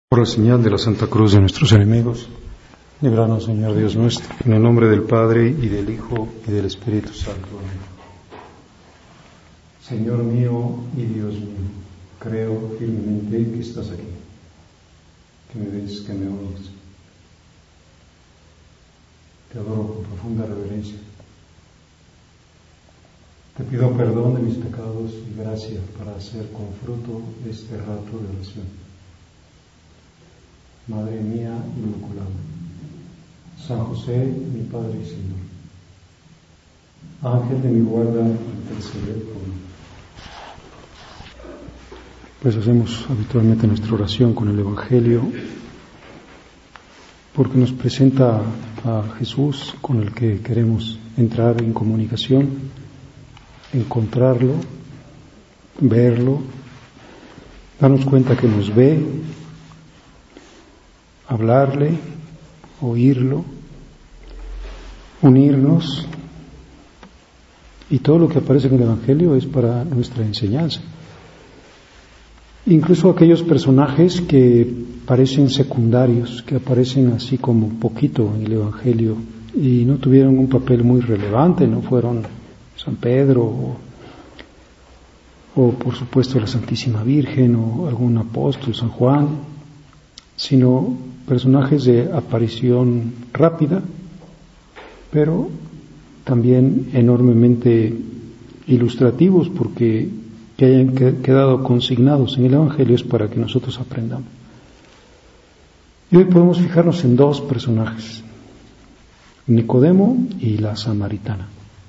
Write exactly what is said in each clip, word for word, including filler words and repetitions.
Por la señal de la Santa Cruz de nuestros enemigos, líbranos, Señor Dios nuestro, en el nombre del Padre, y del Hijo, y del Espíritu Santo. Amén. Señor mío y Dios mío, creo firmemente que estás aquí, que me ves, que me oyes. Te adoro con profunda reverencia. Te pido perdón de mis pecados y gracia para hacer con fruto este rato de oración. Madre mía inmaculada, San José, mi Padre y Señor, Ángel de mi guarda, intercede por mí. Pues hacemos habitualmente nuestra oración con el Evangelio, porque nos presenta a Jesús con el que queremos entrar en comunicación, encontrarlo, verlo, darnos cuenta que nos ve, hablarle, oírlo, unirnos, y todo lo que aparece en el Evangelio es para nuestra enseñanza. Incluso aquellos personajes que parecen secundarios, que aparecen así como poquito en el Evangelio y no tuvieron un papel muy relevante, no fueron San Pedro o, o por supuesto la Santísima Virgen o algún apóstol, San Juan, sino personajes de aparición rápida, pero también enormemente ilustrativos, porque que hayan quedado consignados en el Evangelio es para que nosotros aprendamos. Y hoy podemos fijarnos en dos personajes, Nicodemo y la samaritana.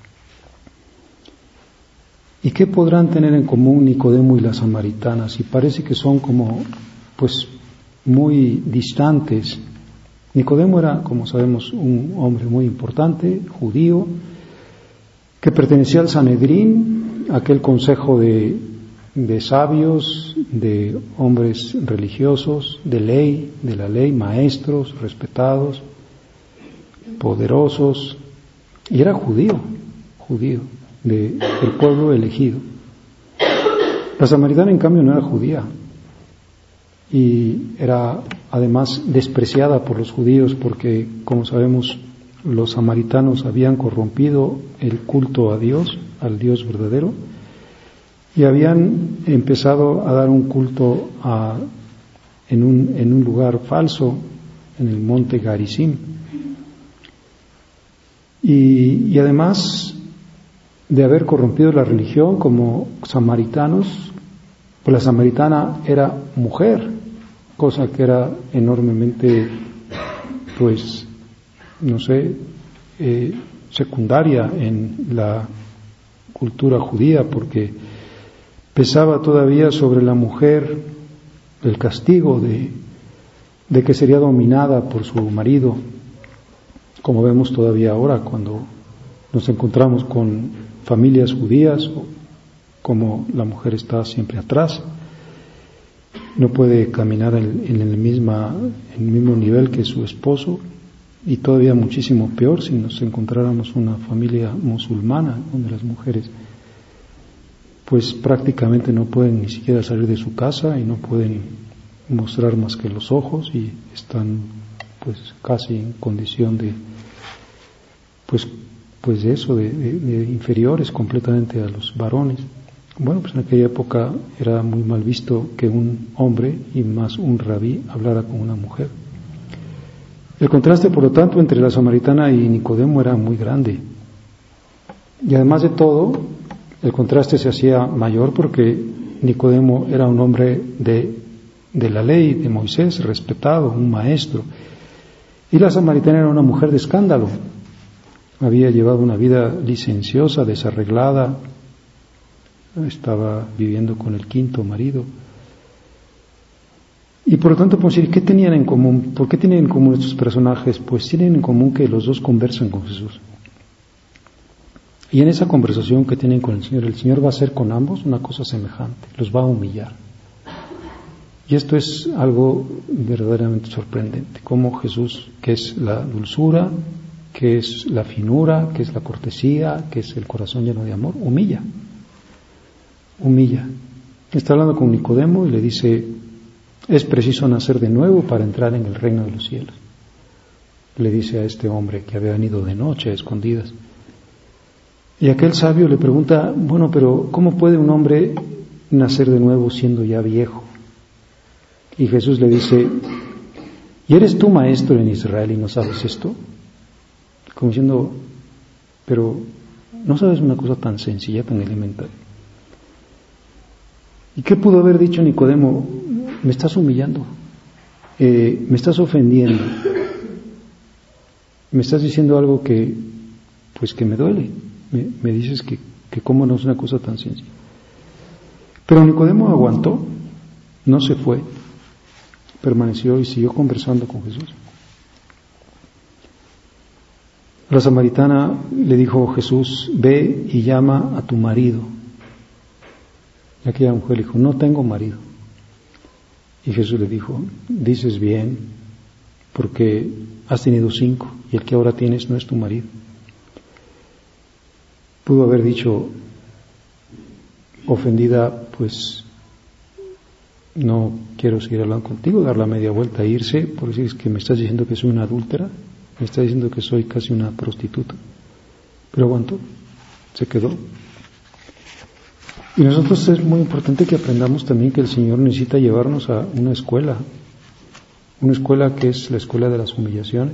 ¿Y qué podrán tener en común Nicodemo y la samaritana? Si parece que son como, pues, muy distantes. Nicodemo era, como sabemos, un hombre muy importante, judío, que pertenecía al Sanedrín, aquel consejo de, de sabios, de hombres religiosos, de ley, de la ley, maestros, respetados, poderosos, y era judío, judío, de, del pueblo elegido. La samaritana, en cambio, no era judía, y era además despreciada por los judíos porque, como sabemos, los samaritanos habían corrompido el culto a Dios, al Dios verdadero, y habían empezado a dar un culto a, en, un, en un lugar falso, en el monte Garizim. Y, y además de haber corrompido la religión como samaritanos, pues la samaritana era mujer, cosa que era enormemente, pues, no sé, eh, secundaria en la cultura judía, porque pesaba todavía sobre la mujer el castigo de, de que sería dominada por su marido, como vemos todavía ahora cuando nos encontramos con familias judías, como la mujer está siempre atrás. No puede caminar en, en, el misma, en el mismo nivel que su esposo, y todavía muchísimo peor si nos encontráramos una familia musulmana donde las mujeres pues prácticamente no pueden ni siquiera salir de su casa y no pueden mostrar más que los ojos y están pues casi en condición de pues pues de eso de, de, de inferiores completamente a los varones. Bueno, pues en aquella época era muy mal visto que un hombre, y más un rabí, hablara con una mujer. El contraste, por lo tanto, entre la samaritana y Nicodemo era muy grande. Y además de todo, el contraste se hacía mayor porque Nicodemo era un hombre de, de la ley de Moisés, respetado, un maestro. Y la samaritana era una mujer de escándalo. Había llevado una vida licenciosa, desarreglada, estaba viviendo con el quinto marido. Y por lo tanto, podemos decir, ¿qué tenían en común? ¿Por qué tienen en común estos personajes? Pues tienen en común que los dos conversan con Jesús. Y en esa conversación que tienen con el Señor, el Señor va a hacer con ambos una cosa semejante, los va a humillar. Y esto es algo verdaderamente sorprendente, como Jesús, que es la dulzura, que es la finura, que es la cortesía, que es el corazón lleno de amor, humilla. Humilla. Está hablando con Nicodemo y le dice, Es preciso nacer de nuevo para entrar en el reino de los cielos. Le dice a este hombre que había venido de noche a escondidas. Y aquel sabio le pregunta, bueno, pero ¿cómo puede un hombre nacer de nuevo siendo ya viejo? Y Jesús le dice, ¿y eres tú maestro en Israel y no sabes esto? Como diciendo, pero no sabes una cosa tan sencilla, tan elemental. ¿Y qué pudo haber dicho Nicodemo? Me estás humillando, eh, me estás ofendiendo, me estás diciendo algo que, pues que me duele, me, me dices que, que cómo no es una cosa tan sencilla. Pero Nicodemo aguantó, no se fue, permaneció y siguió conversando con Jesús. La samaritana le dijo a Jesús, ve y llama a tu marido. Y aquella mujer le dijo, no tengo marido. Y Jesús le dijo, dices bien, porque has tenido cinco y el que ahora tienes no es tu marido. Pudo haber dicho, ofendida, pues no quiero seguir hablando contigo, dar la media vuelta e irse, por decir es que me estás diciendo que soy una adúltera, me estás diciendo que soy casi una prostituta. Pero aguantó, se quedó. Y nosotros es muy importante que aprendamos también que el Señor necesita llevarnos a una escuela, una escuela que es la escuela de las humillaciones,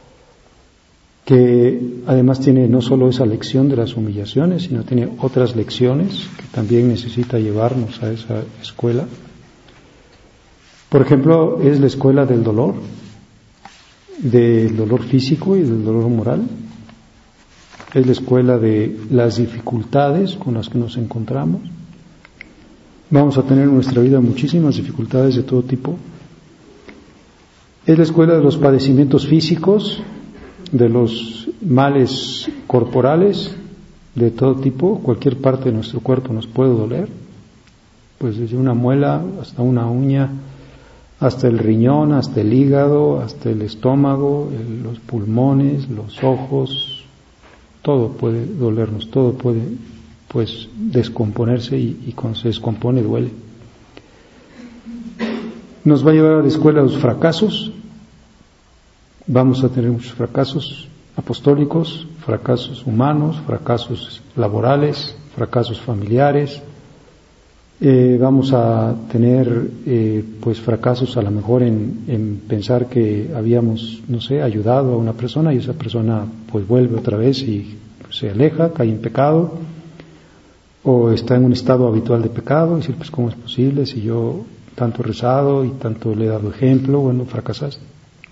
que además tiene no solo esa lección de las humillaciones, sino tiene otras lecciones que también necesita llevarnos a esa escuela. Por ejemplo, es la escuela del dolor, del dolor físico y del dolor moral. Es la escuela de las dificultades con las que nos encontramos. Vamos a tener en nuestra vida muchísimas dificultades de todo tipo. Es la escuela de los padecimientos físicos, de los males corporales de todo tipo. Cualquier parte de nuestro cuerpo nos puede doler, pues desde una muela hasta una uña, hasta el riñón, hasta el hígado, hasta el estómago, el, los pulmones, los ojos. Todo puede dolernos, todo puede pues descomponerse y, y cuando se descompone duele. Nos va a llevar a la escuela de los fracasos. Vamos a tener muchos fracasos apostólicos, fracasos humanos, fracasos laborales, fracasos familiares. Eh, vamos a tener eh, pues fracasos a lo mejor en, en pensar que habíamos, no sé, ayudado a una persona y esa persona pues vuelve otra vez y se aleja, cae en pecado o está en un estado habitual de pecado y decir, pues cómo es posible si yo tanto he rezado y tanto le he dado ejemplo, bueno, fracasaste.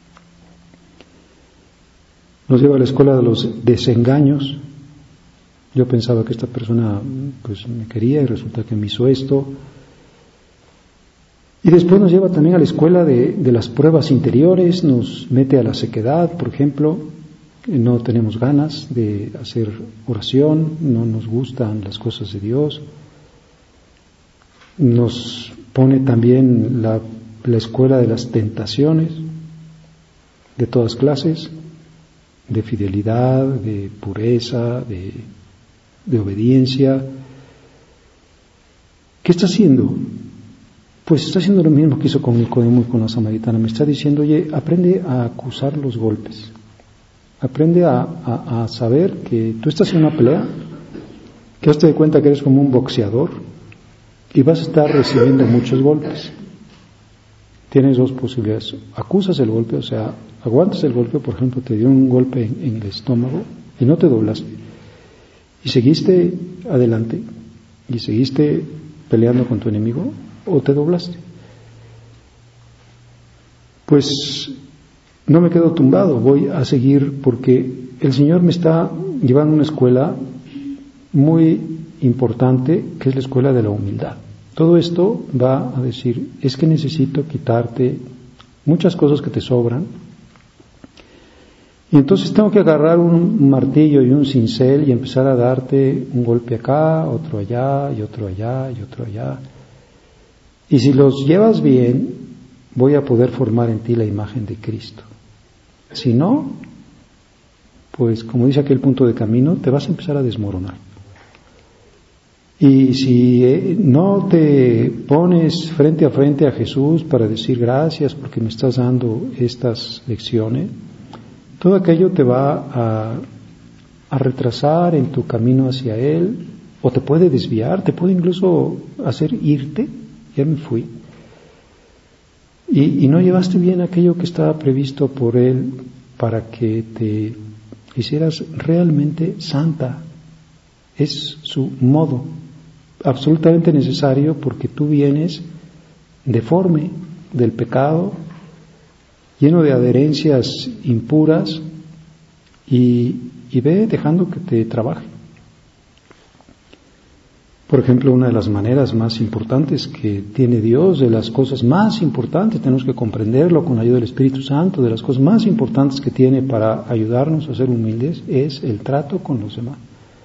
Nos lleva a la escuela de los desengaños. Yo pensaba que esta persona pues me quería y resulta que me hizo esto. Y después nos lleva también a la escuela de, de las pruebas interiores, nos mete a la sequedad, por ejemplo, no tenemos ganas de hacer oración, no nos gustan las cosas de Dios. Nos pone también la, la escuela de las tentaciones de todas clases, de fidelidad, de pureza, de de obediencia. ¿Qué está haciendo? Pues está haciendo lo mismo que hizo con Nicodemo y con la samaritana. Me está diciendo, oye, aprende a acusar los golpes. Aprende a, a, a saber que tú estás en una pelea, que hazte de cuenta que eres como un boxeador y vas a estar recibiendo muchos golpes. Tienes dos posibilidades. Acusas el golpe, o sea, aguantas el golpe, por ejemplo, te dio un golpe en, en el estómago y no te doblaste. Y seguiste adelante y seguiste peleando con tu enemigo o te doblaste. Pues no me quedo tumbado, voy a seguir porque el Señor me está llevando a una escuela muy importante que es la escuela de la humildad. Todo esto va a decir, es que necesito quitarte muchas cosas que te sobran. Y entonces tengo que agarrar un martillo y un cincel y empezar a darte un golpe acá, otro allá, y otro allá, y otro allá. Y si los llevas bien, voy a poder formar en ti la imagen de Cristo. Si no, pues como dice aquel punto de camino, te vas a empezar a desmoronar. Y si eh, no te pones frente a frente a Jesús para decir gracias porque me estás dando estas lecciones, todo aquello te va a, a retrasar en tu camino hacia Él, o te puede desviar, te puede incluso hacer irte. Ya me fui. Y, y no llevaste bien aquello que estaba previsto por Él para que te hicieras realmente santa. Es su modo, absolutamente necesario, porque tú vienes deforme del pecado, lleno de adherencias impuras, y, y ve dejando que te trabaje. Por ejemplo, una de las maneras más importantes que tiene Dios, de las cosas más importantes, tenemos que comprenderlo con la ayuda del Espíritu Santo, de las cosas más importantes que tiene para ayudarnos a ser humildes, es el trato con los demás.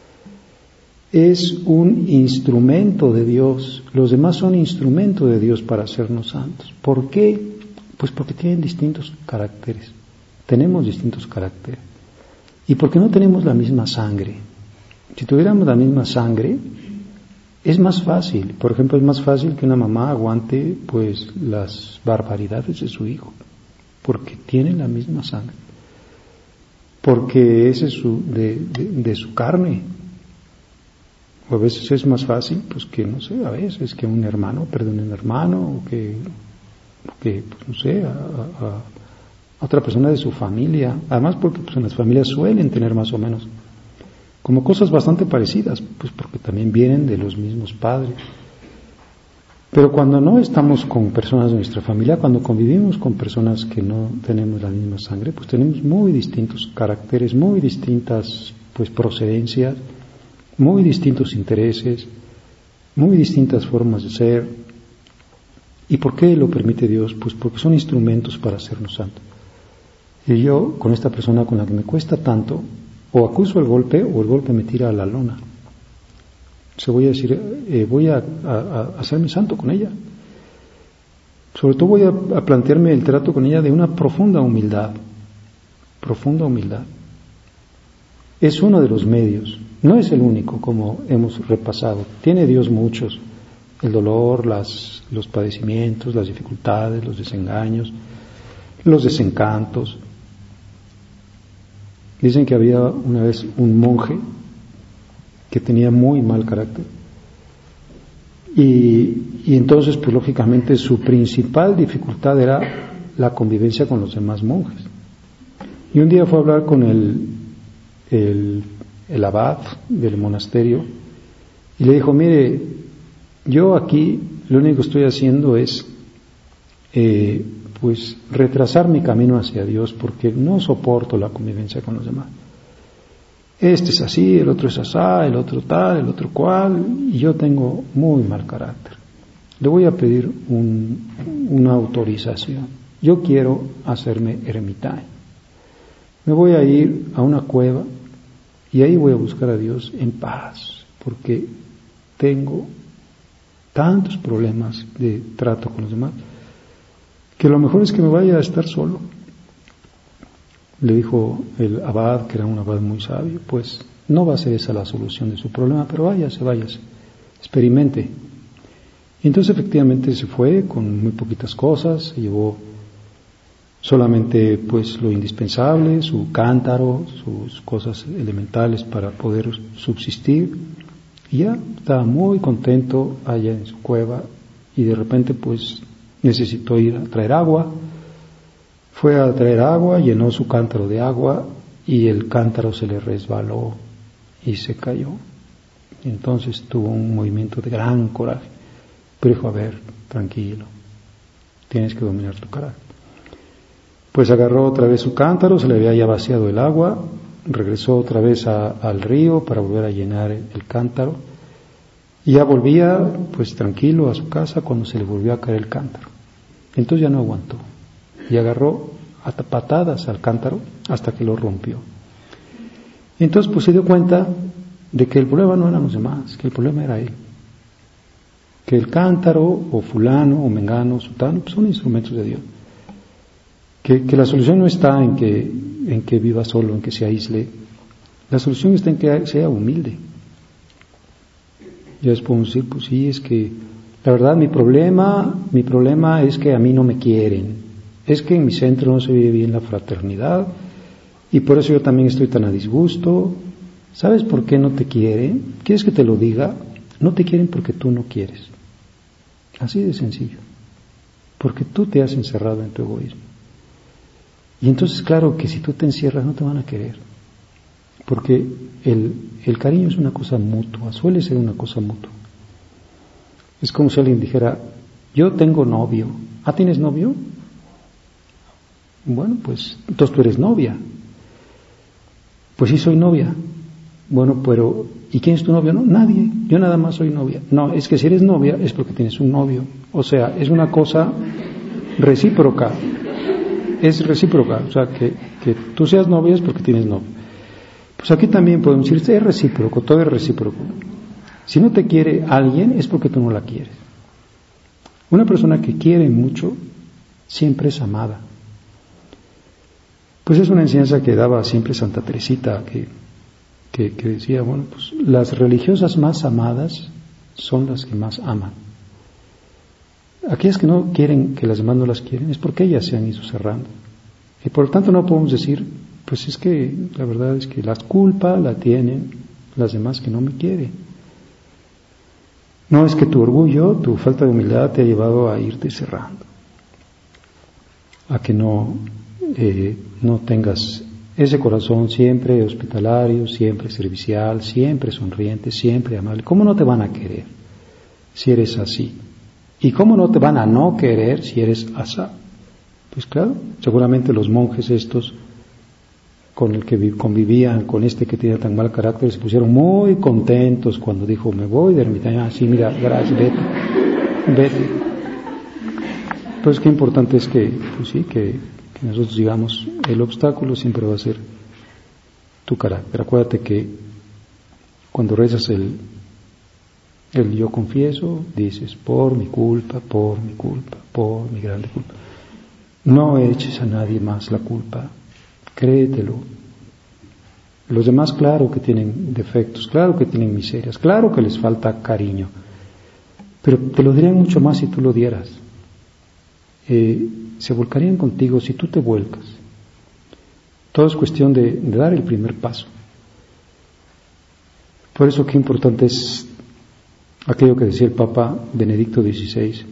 Es un instrumento de Dios, los demás son instrumento de Dios para hacernos santos. ¿Por qué? Pues porque tienen distintos caracteres, tenemos distintos caracteres. ¿Y por qué no tenemos la misma sangre? Si tuviéramos la misma sangre, es más fácil. Por ejemplo, es más fácil que una mamá aguante pues las barbaridades de su hijo, porque tienen la misma sangre, porque ese es su, de, de, de su carne. O a veces es más fácil, pues que no sé, a veces que un hermano perdone a un hermano, o que, que pues no sé, a, a, a otra persona de su familia. Además, porque pues en las familias suelen tener más o menos como cosas bastante parecidas, pues porque también vienen de los mismos padres. Pero cuando no estamos con personas de nuestra familia, cuando convivimos con personas que no tenemos la misma sangre, pues tenemos muy distintos caracteres, muy distintas pues procedencias, muy distintos intereses, muy distintas formas de ser. ¿Y por qué lo permite Dios? Pues porque son instrumentos para hacernos santos. Y yo, con esta persona con la que me cuesta tanto, o acuso el golpe, o el golpe me tira a la lona. Se voy a decir, eh, voy a, a, a hacerme santo con ella. Sobre todo voy a, a plantearme el trato con ella de una profunda humildad. Profunda humildad. Es uno de los medios, no es el único, como hemos repasado. Tiene Dios muchos: el dolor, las, los padecimientos, las dificultades, los desengaños, los desencantos. Dicen que había una vez un monje que tenía muy mal carácter, y, y entonces pues lógicamente su principal dificultad era la convivencia con los demás monjes. Y un día fue a hablar con el, el, el abad del monasterio y le dijo: mire, yo aquí lo único que estoy haciendo es eh, pues retrasar mi camino hacia Dios, porque no soporto la convivencia con los demás. Este es así, el otro es asá, el otro tal, el otro cual, y yo tengo muy mal carácter. Le voy a pedir un, una autorización. Yo quiero hacerme ermitaño. Me voy a ir a una cueva y ahí voy a buscar a Dios en paz, porque tengo tantos problemas de trato con los demás que lo mejor es que me vaya a estar solo. Le dijo el abad, que era un abad muy sabio: pues no va a ser esa la solución de su problema, pero váyase, váyase, experimente. Y entonces efectivamente se fue con muy poquitas cosas, se llevó solamente pues lo indispensable, su cántaro, sus cosas elementales para poder subsistir, y ya estaba muy contento allá en su cueva. Y de repente pues necesitó ir a traer agua. Fue a traer agua, llenó su cántaro de agua y el cántaro se le resbaló y se cayó. Y entonces tuvo un movimiento de gran coraje, pero dijo: a ver, tranquilo, tienes que dominar tu carácter. Pues agarró otra vez su cántaro, se le había ya vaciado el agua, regresó otra vez a, al río para volver a llenar el, el cántaro, y ya volvía pues tranquilo a su casa cuando se le volvió a caer el cántaro. Entonces ya no aguantó y agarró a patadas al cántaro hasta que lo rompió. Entonces pues se dio cuenta de que el problema no eran los demás, que el problema era él, que el cántaro o fulano o mengano, sutano, pues son instrumentos de Dios, que, que la solución no está en que, en que viva solo, en que se aísle. La solución está en que sea humilde. Ya les podemos decir, pues sí, es que la verdad mi problema, mi problema es que a mí no me quieren, es que en mi centro no se vive bien la fraternidad y por eso yo también estoy tan a disgusto. ¿Sabes por qué no te quieren? ¿Quieres que te lo diga? No te quieren porque tú no quieres. Así de sencillo. Porque tú te has encerrado en tu egoísmo. Y entonces, claro que si tú te encierras no te van a querer. Porque el, el cariño es una cosa mutua, suele ser una cosa mutua. Es como si alguien dijera, yo tengo novio. ¿Ah, tienes novio? Bueno, pues entonces tú eres novia. Pues sí, soy novia. Bueno, pero ¿y quién es tu novio? No, nadie, yo nada más soy novia. No, es que si eres novia es porque tienes un novio. O sea, es una cosa recíproca. Es recíproca, o sea, que, que tú seas novia es porque tienes novio. Pues aquí también podemos decir, es recíproco, todo es recíproco. Si no te quiere alguien es porque tú no la quieres. Una persona que quiere mucho siempre es amada. Pues es una enseñanza que daba siempre Santa Teresita, que Que, que decía, bueno, pues las religiosas más amadas son las que más aman. Aquellas que no quieren, que las demás no las quieren, es porque ellas se han ido cerrando. Y por lo tanto no podemos decir, pues es que la verdad es que la culpa la tienen las demás que no me quieren. No es que tu orgullo, tu falta de humildad te ha llevado a irte cerrando, a que no, eh, no tengas ese corazón siempre hospitalario, siempre servicial, siempre sonriente, siempre amable. ¿Cómo no te van a querer si eres así? ¿Y cómo no te van a no querer si eres asá? Pues claro, seguramente los monjes estos con el que convivían, con este que tenía tan mal carácter, se pusieron muy contentos cuando dijo, me voy de ermitaño. Ah, sí, mira, gracias, vete, vete. Pues qué importante es que, pues sí, que que nosotros digamos, el obstáculo siempre va a ser tu carácter. Acuérdate que cuando rezas el, el yo confieso, dices, por mi culpa, por mi culpa, por mi grande culpa. No eches a nadie más la culpa, créetelo. Los demás, claro que tienen defectos, claro que tienen miserias, claro que les falta cariño, pero te lo dirían mucho más si tú lo dieras. Eh, se volcarían contigo si tú te vuelcas. Todo es cuestión de, de dar el primer paso. Por eso qué importante es aquello que decía el Papa Benedicto dieciséis.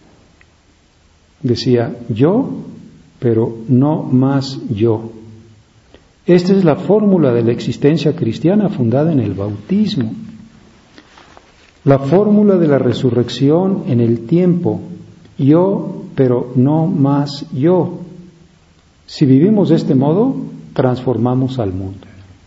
Decía, yo, pero no más yo. Esta es la fórmula de la existencia cristiana fundada en el bautismo. La fórmula de la resurrección en el tiempo. Yo, pero no más yo. Si vivimos de este modo, transformamos al mundo.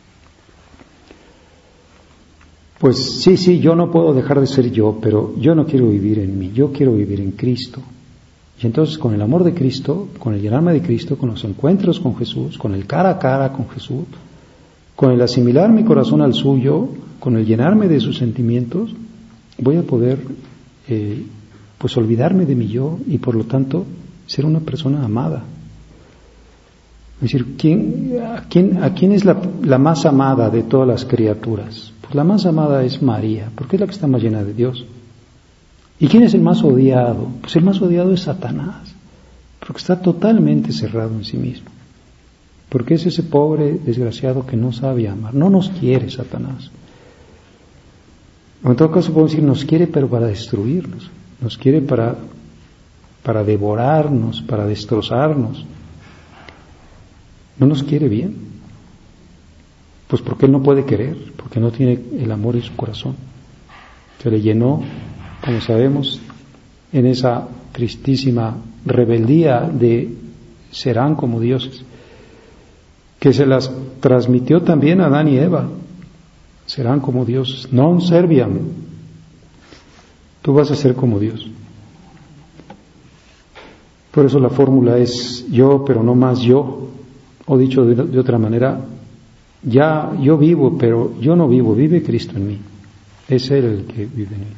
Pues sí, sí, yo no puedo dejar de ser yo, pero yo no quiero vivir en mí, yo quiero vivir en Cristo. Y entonces con el amor de Cristo, con el llenarme de Cristo, con los encuentros con Jesús, con el cara a cara con Jesús, con el asimilar mi corazón al suyo, con el llenarme de sus sentimientos, voy a poder eh, pues olvidarme de mi yo y por lo tanto ser una persona amada. Es decir, ¿quién, a, quién, ¿a quién es la, la más amada de todas las criaturas? Pues la más amada es María, porque es la que está más llena de Dios. ¿Y quién es el más odiado? Pues el más odiado es Satanás, porque está totalmente cerrado en sí mismo. Porque es ese pobre desgraciado que no sabe amar. No nos quiere Satanás. En todo caso podemos decir, nos quiere pero para destruirnos. Nos quiere para, para devorarnos, para destrozarnos. No nos quiere bien. Pues porque Él no puede querer, porque no tiene el amor en su corazón. Se le llenó, como sabemos, en esa tristísima rebeldía de serán como dioses, que se las transmitió también a Adán y Eva. Serán como dioses, non serviam. Tú vas a ser como Dios. Por eso la fórmula es yo, pero no más yo. O dicho de, de otra manera, ya yo vivo, pero yo no vivo, vive Cristo en mí. Es Él el que vive en mí.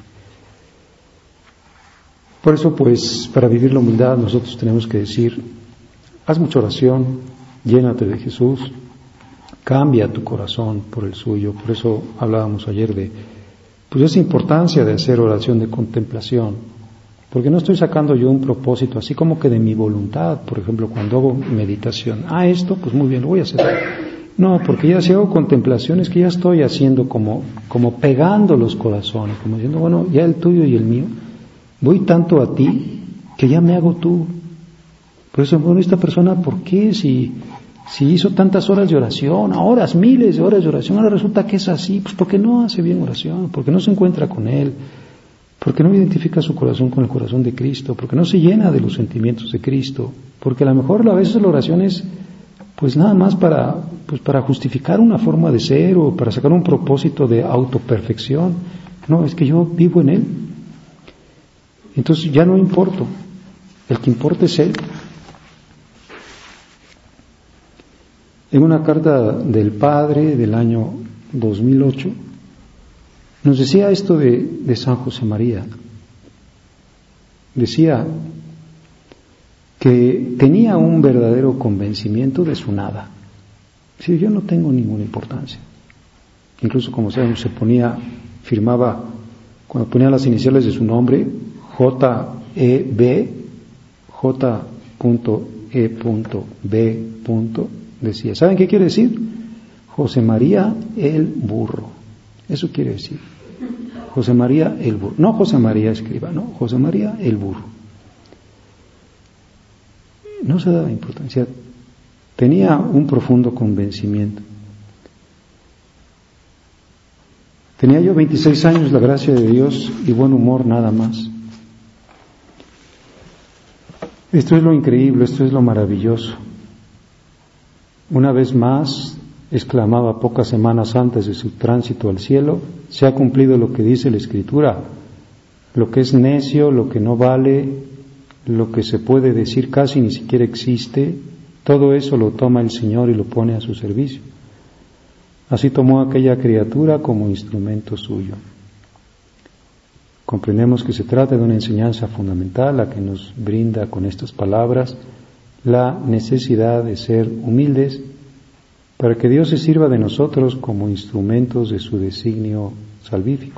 Por eso, pues, para vivir la humildad nosotros tenemos que decir, haz mucha oración, llénate de Jesús, cambia tu corazón por el suyo. Por eso hablábamos ayer de pues esa importancia de hacer oración de contemplación, porque no estoy sacando yo un propósito así como que de mi voluntad, por ejemplo, cuando hago meditación, ah, esto, pues muy bien, lo voy a hacer. No, porque ya si hago contemplación es que ya estoy haciendo como, como pegando los corazones, como diciendo, bueno, ya el tuyo y el mío, voy tanto a ti que ya me hago tú. Por eso, bueno, esta persona, ¿por qué? Si, si hizo tantas horas de oración, horas, miles de horas de oración, ahora resulta que es así, pues porque no hace bien oración, porque no se encuentra con Él, porque no identifica su corazón con el corazón de Cristo, porque no se llena de los sentimientos de Cristo, porque a lo mejor a veces la oración es pues nada más para, pues para justificar una forma de ser o para sacar un propósito de autoperfección. No, es que yo vivo en Él. Entonces ya no importo, el que importa es Él. En una carta del Padre del año dos mil ocho, nos decía esto de, de San José María. Decía que tenía un verdadero convencimiento de su nada. Sí, yo no tengo ninguna importancia. Incluso, como sabemos, se ponía, firmaba, cuando ponía las iniciales de su nombre, J E B, J E B, decía, ¿saben qué quiere decir? José María el Burro. Eso quiere decir. José María el Burro. No José María Escriba, no, José María el Burro. No se daba importancia. Tenía un profundo convencimiento. Tenía yo veintiséis años, la gracia de Dios y buen humor nada más. Esto es lo increíble, esto es lo maravilloso. Una vez más, exclamaba pocas semanas antes de su tránsito al cielo, se ha cumplido lo que dice la Escritura, lo que es necio, lo que no vale, lo que se puede decir casi ni siquiera existe, todo eso lo toma el Señor y lo pone a su servicio. Así tomó aquella criatura como instrumento suyo. Comprendemos que se trata de una enseñanza fundamental, la que nos brinda con estas palabras la necesidad de ser humildes para que Dios se sirva de nosotros como instrumentos de su designio salvífico.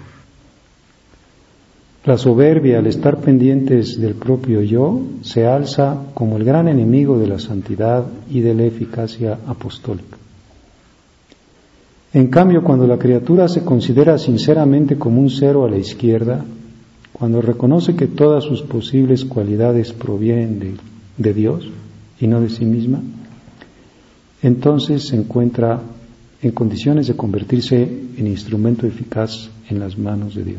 La soberbia, al estar pendientes del propio yo, se alza como el gran enemigo de la santidad y de la eficacia apostólica. En cambio, cuando la criatura se considera sinceramente como un cero a la izquierda, cuando reconoce que todas sus posibles cualidades provienen de, de Dios y no de sí misma, entonces se encuentra en condiciones de convertirse en instrumento eficaz en las manos de Dios.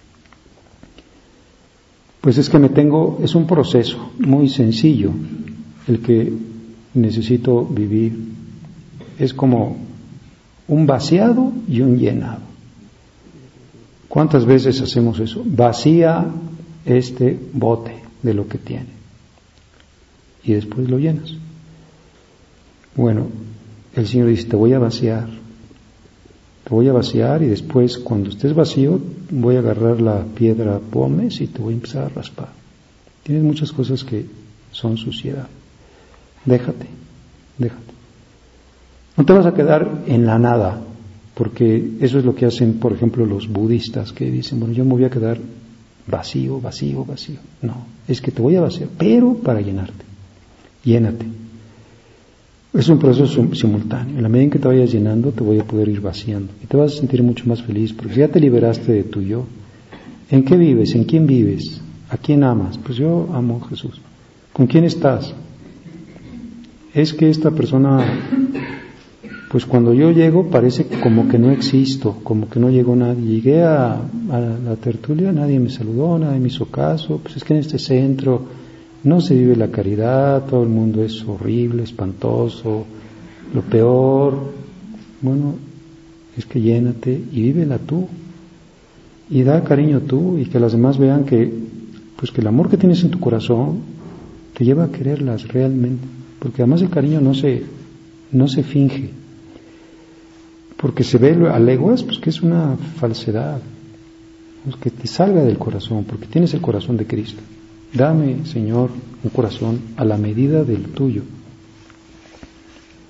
Pues es que me tengo, es un proceso muy sencillo el que necesito vivir. Es como un vaciado y un llenado. ¿Cuántas veces hacemos eso? Vacía este bote de lo que tiene y después lo llenas. Bueno, el Señor dice, te voy a vaciar, te voy a vaciar y después cuando estés vacío voy a agarrar la piedra pómez y te voy a empezar a raspar. Tienes muchas cosas que son suciedad. Déjate, déjate. No te vas a quedar en la nada, porque eso es lo que hacen, por ejemplo, los budistas, que dicen, bueno, yo me voy a quedar vacío, vacío, vacío. No, es que te voy a vaciar, pero para llenarte. Llénate. Es un proceso simultáneo. En la medida en que te vayas llenando, te voy a poder ir vaciando. Y te vas a sentir mucho más feliz, porque ya te liberaste de tu yo. ¿En qué vives? ¿En quién vives? ¿A quién amas? Pues yo amo a Jesús. ¿Con quién estás? Es que esta persona, pues cuando yo llego parece como que no existo, como que no llegó nadie. Llegué a, a la tertulia, nadie me saludó, nadie me hizo caso. Pues es que en este centro no se vive la caridad, todo el mundo es horrible, espantoso, lo peor. Bueno, es que llénate y vívela tú. Y da cariño tú y que las demás vean que, pues que el amor que tienes en tu corazón te lleva a quererlas realmente. Porque además el cariño no se, no se finge. Porque se ve a leguas, pues que es una falsedad. Pues que te salga del corazón, porque tienes el corazón de Cristo. Dame, Señor, un corazón a la medida del tuyo.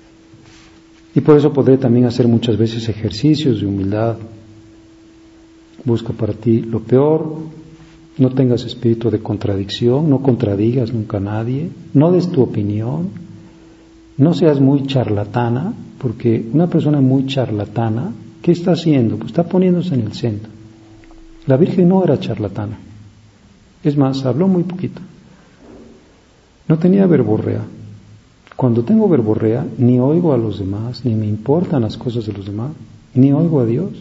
Y por eso podré también hacer muchas veces ejercicios de humildad. busca para ti lo peor, no tengas espíritu de contradicción, no contradigas nunca a nadie, no des tu opinión, no seas muy charlatana, porque una persona muy charlatana, ¿qué está haciendo? Pues está poniéndose en el centro. La Virgen no era charlatana, es más, habló muy poquito, no tenía verborrea. Cuando tengo verborrea, ni oigo a los demás, ni me importan las cosas de los demás, ni oigo a Dios.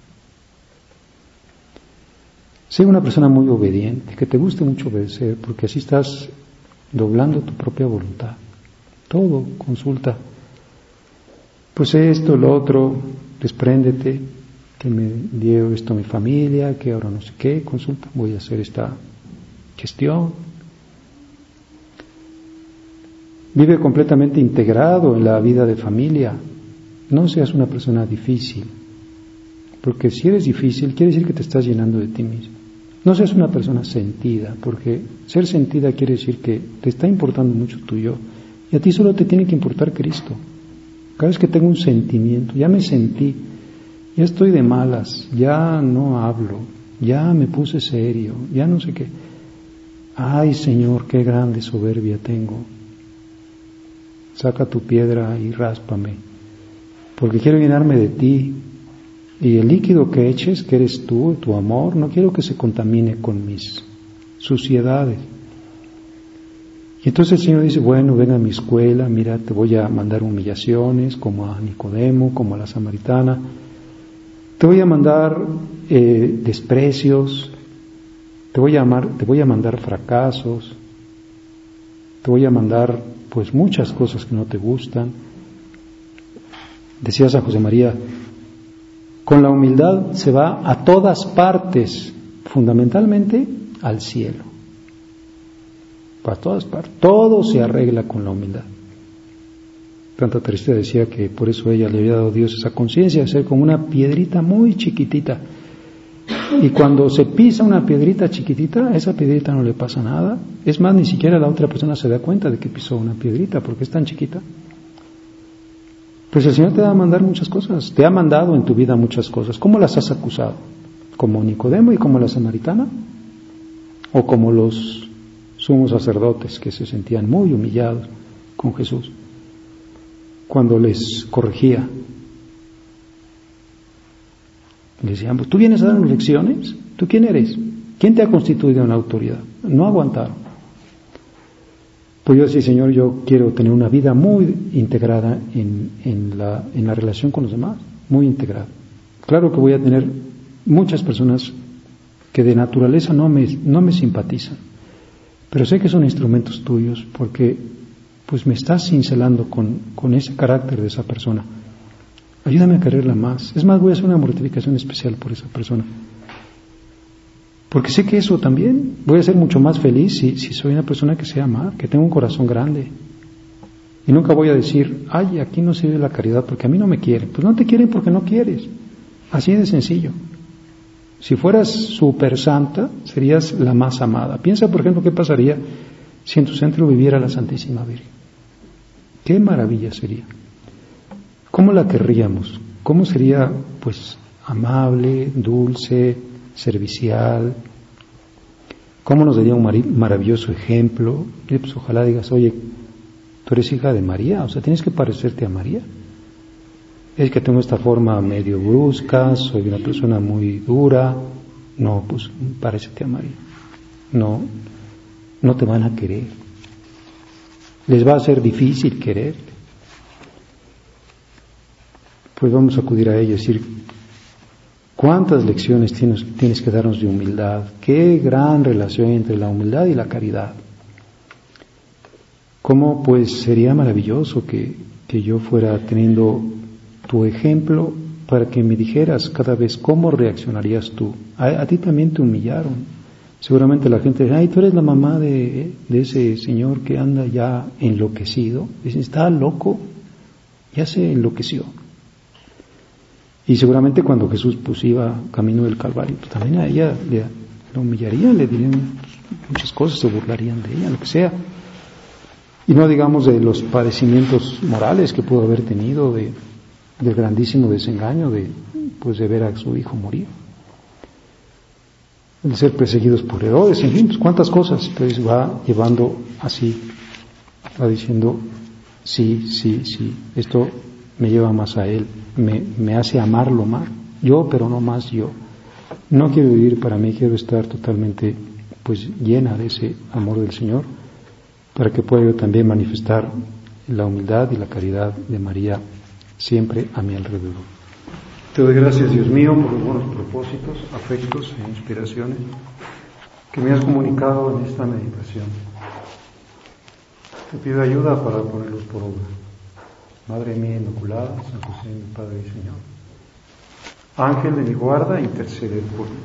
Sé una persona muy obediente, que te guste mucho obedecer, porque así estás doblando tu propia voluntad. Todo, consulta. Pues esto, lo otro, despréndete, que me dio esto a mi familia, que ahora no sé qué, consulta, voy a hacer esta gestión. Vive completamente integrado en la vida de familia. No seas una persona difícil, porque si eres difícil, quiere decir que te estás llenando de ti mismo. No seas una persona sentida, porque ser sentida quiere decir que te está importando mucho tu yo, y a ti solo te tiene que importar Cristo. Cada vez que tengo un sentimiento, ya me sentí, ya estoy de malas, ya no hablo, ya me puse serio, ya no sé qué. Ay, Señor, qué grande soberbia tengo. Saca tu piedra y ráspame, porque quiero llenarme de ti. Y el líquido que eches, que eres tú, tu amor, no quiero que se contamine con mis suciedades. Y entonces el Señor dice, bueno, ven a mi escuela, mira, te voy a mandar humillaciones, como a Nicodemo, como a la samaritana. Te voy a mandar eh, desprecios, te voy a amar, te voy a mandar fracasos, te voy a mandar pues muchas cosas que no te gustan. Decía San José María, con la humildad se va a todas partes, fundamentalmente al cielo. Para todas partes, todo se arregla con la humildad. Santa Teresita decía que por eso ella le había dado a Dios esa conciencia de ser como una piedrita muy chiquitita. Y cuando se pisa una piedrita chiquitita, a esa piedrita no le pasa nada. Es más, ni siquiera la otra persona se da cuenta de que pisó una piedrita porque es tan chiquita. Pues el Señor te va a mandar muchas cosas, te ha mandado en tu vida muchas cosas. ¿Cómo las has acusado? ¿Como Nicodemo y como la samaritana? ¿O como los sumos sacerdotes que se sentían muy humillados con Jesús cuando les corregía? Le decían, pues, ¿tú vienes a darnos lecciones? ¿Tú quién eres? ¿Quién te ha constituido en la autoridad? No aguantaron. Pues yo decía, Señor, yo quiero tener una vida muy integrada en, en, la, en la relación con los demás, muy integrada. Claro que voy a tener muchas personas que de naturaleza no me, no me simpatizan, pero sé que son instrumentos tuyos porque pues me estás cincelando con, con ese carácter de esa persona. Ayúdame a quererla más. Es más, voy a hacer una mortificación especial por esa persona. Porque sé que eso también, voy a ser mucho más feliz si, si soy una persona que sea amar, que tenga un corazón grande. Y nunca voy a decir, ay, aquí no sirve la caridad porque a mí no me quieren. Pues no te quieren porque no quieres. Así de sencillo. Si fueras súper santa, serías la más amada. Piensa, por ejemplo, qué pasaría si en tu centro viviera la Santísima Virgen. Qué maravilla sería. ¿Cómo la querríamos? ¿Cómo sería, pues, amable, dulce, servicial? ¿Cómo nos daría un maravilloso ejemplo? Y pues ojalá digas, oye, tú eres hija de María, o sea, tienes que parecerte a María. Es que tengo esta forma medio brusca, soy una persona muy dura. No, pues parécete a María. No, no te van a querer. Les va a ser difícil quererte. Pues vamos a acudir a ella y decir, ¿cuántas lecciones tienes, tienes que darnos de humildad? Qué gran relación entre la humildad y la caridad. ¿Cómo pues sería maravilloso que, que yo fuera teniendo tu ejemplo para que me dijeras cada vez cómo reaccionarías tú? A, a ti también te humillaron. Seguramente la gente dice, ay, tú eres la mamá de, de ese señor que anda ya enloquecido. Dicen, está loco, ya se enloqueció. Y seguramente cuando Jesús pues iba camino del Calvario, pues también a ella le, le humillarían, le dirían muchas cosas, se burlarían de ella, lo que sea. Y no digamos de los padecimientos morales que pudo haber tenido, de, del grandísimo desengaño de, pues de ver a su hijo morir. de ser perseguidos por Herodes, en fin, pues cuántas cosas. Entonces va llevando así, va diciendo, sí, sí, sí, esto me lleva más a Él, me, me hace amarlo más, yo, pero no más yo. No quiero vivir para mí, quiero estar totalmente pues llena de ese amor del Señor, para que pueda yo también manifestar la humildad y la caridad de María siempre a mi alrededor. Te doy gracias, Dios mío, por los buenos propósitos, afectos e inspiraciones que me has comunicado en esta meditación. Te pido ayuda para ponerlos por obra. Madre mía Inmaculada, San José, mi Padre y Señor, Ángel de mi guarda, intercede por mí.